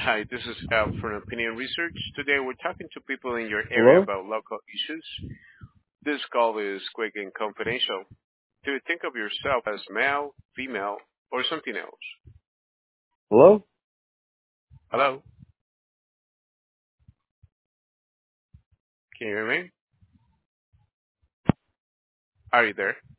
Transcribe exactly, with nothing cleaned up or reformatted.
Hi, this is Al from Opinion Research. Today we're talking to people in your area Hello? about local issues. This call is quick and confidential. Do you think of yourself as male, female, or something else? Hello? Hello? Can you hear me? Are you there?